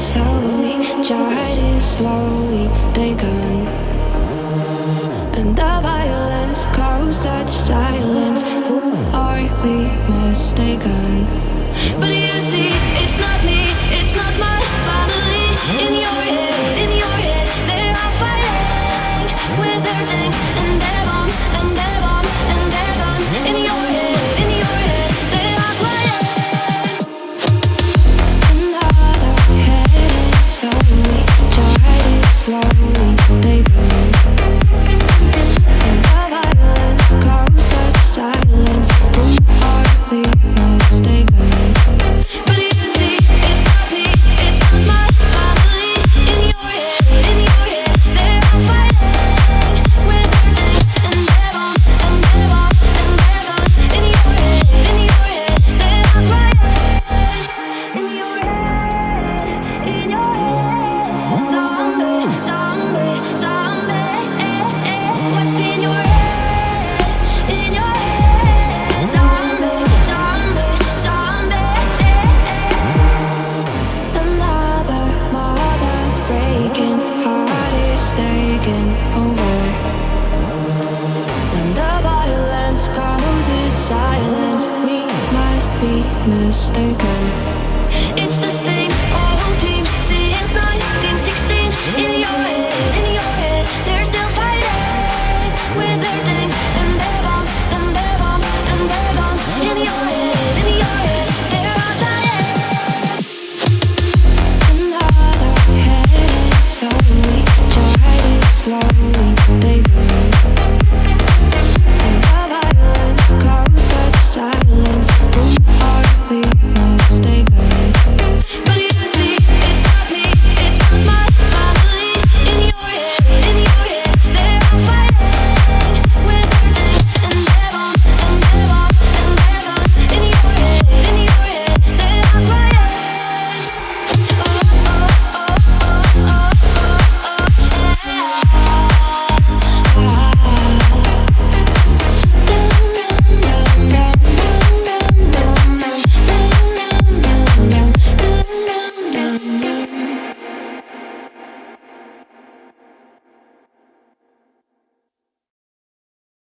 slowly, tried it slowly, taken. And the violence caused such silence. Who are we mistaken? But you see, it's not me, it's not my family. In your head, they're all fighting with their tanks and their bombs and their bombs and their guns. In your head, they are quiet. Another head slowly, tried it slowly, they go. And the violence caused such silence. Who are we mistaken? But you see, it's not me, it's not my family. In your head, they're all fighting with their tanks and their bombs and their bombs and their guns. In your head, they are quiet. In your head, zombie, zombie. What's in your head? In your head, zombie, zombie, zombie. Another mother's breaking, heart is taking over. When the violence causes silence, we must be mistaken. It's the same old team since 1916. In your head, they're still fighting with their